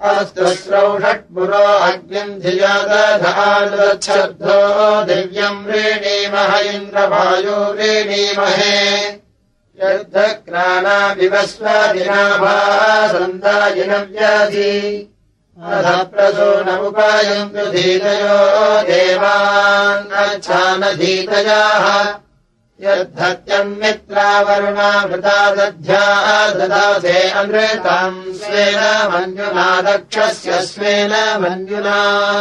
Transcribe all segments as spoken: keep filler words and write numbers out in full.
अस्तु श्रौषट्पुरो अग्निम् धिया दधानुच्छब्दो दिव्यम् व्रीणीमह इन्द्रवायो व्रीणीमहे यद्धक्राणा विवस्वादिनाभा सन्दायिनव्याधि अधप्रसो नमुपायन्तु धीतयो देवान् अच्छानधीतयाः यद्धत्यम् मित्रावरुणामृता दध्या ददासे अमृतम् स्वेन मञ्जुना दक्षस्य स्वेन मञ्जुना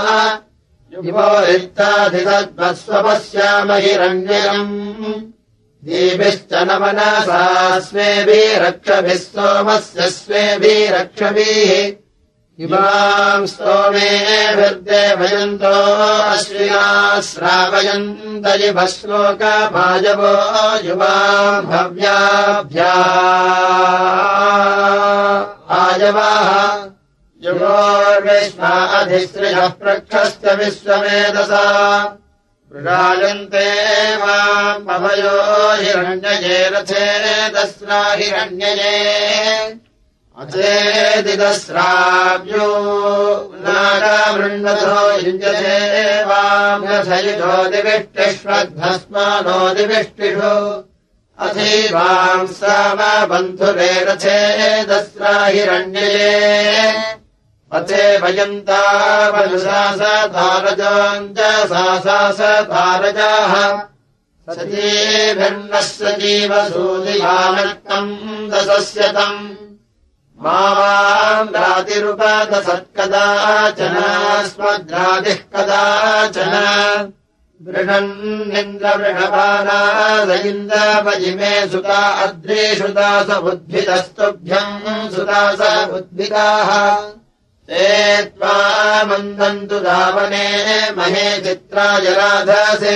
युवोरित्ताधितद्वस्वपश्यामहिरण्यम् दीभिश्च न मनसा स्वेभिरक्षभिः सोमस्य स्वेभिरक्षभिः इमाम् स्तोमेभिर्देवयन्तो अश्विना श्रावयन्त इव श्लोकभाजवो युवाम् भव्याभ्या आजवाः युवोर्विश्वा अधिसृजः प्रक्षस्य विश्वमेधसा प्रजायन्ते माम् अभयो हिरण्यये रथे दस्रा हिरण्यये अचेदिदस्राव्यो नागामृण्डतो युञ्जते वाम् रथयुजो दिविष्टिष्वद्धस्मानो दिविष्टिषु अथीवाम् सामबन्धुरे रथे दस्रा हिरण्यये अथे वयन्तावनुसा सतारजोऽञ्जसा सा सतारजाः सतीभिर्नः सजीवसूदिभानक्तम् दशस्यतम् मावाम् रातिरुपदसत्कदाचन स्मद्रादिः कदाचन बृहन्निन्द्रवृषभानाद इन्द्रपजिमे सुता अद्रीषुता स उद्भिदस्तुभ्यम् सुता स उद्भिदाः ते त्वा मन्दन्तु धावने महे चित्राय राधसे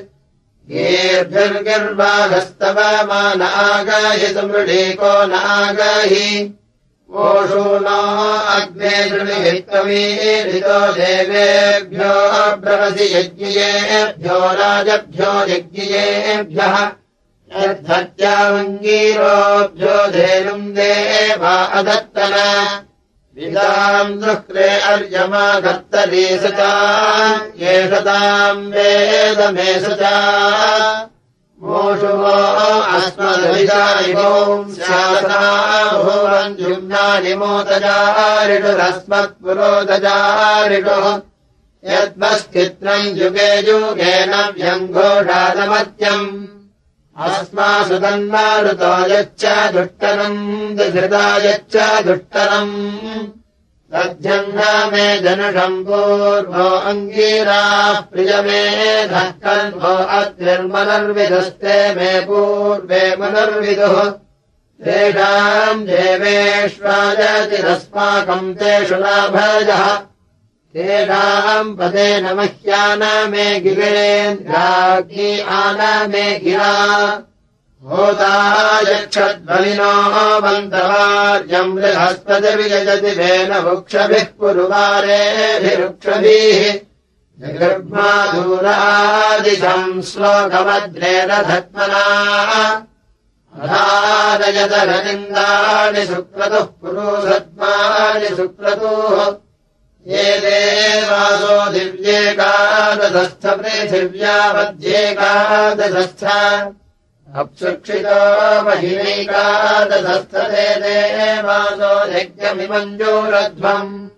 गीर्भिर्गिर्वाघस्तव मा न आगाहि सुमृढीको न आगाहि ओषो न अग्ने शृणुहित्वमीरितो देवेभ्यो ब्रवसि यज्ञियेभ्यो राजभ्यो यज्ञियेभ्यः यद्धत्यामङ्गीरोभ्यो धेनुम् देवा अदत्तन विदाम् दुःख्रे अर्यमा कर्तरी सचा येषताम् वेदमे सचा मोषुवो अस्मद्विदायिवोम् स्यासा भुवञ्जुम्नानि मोतजारिषुरस्मत्पुरोदजारिषुः यद्मस्कित्रम् युगे युगेन व्यङ्घोषादमत्यम् अस्मासु तन्मारुतो यच्च दुष्टरम् दिधृता यच्च दुष्टरम् तद्ध्यह्ना मे जनुषम् पूर्वो अङ्गीराः प्रियमेधः कल्पो अद्भिर्मनर्विदुस्ते मे पूर्वे मनर्विदुः तेषाम् देवेष्वाजतिरस्माकम् तेषु लाभजः तेषाम् पदेन मह्यान मे गिरेन्द्राग्नि आन मे गिरा होता यक्षद्वलिनो बन्धवार्यम् बृहस्पतिर्यजति वेन वृक्षभिः पुरुवारेभिरुक्षभिः जगर्भादूरादिशम् श्लोकमद्रेण धत्मना अधारयतरनिन्दानि सुक्रतुः पुरुषद्मानि सुक्रतुः ये देवासो दिव्येकादशस्थ पृथिव्यावद्येकादशस्थ अप्सुक्षितो महिनैकादशस्थ ते देवासो यज्ञमिमञ्जूरध्वम्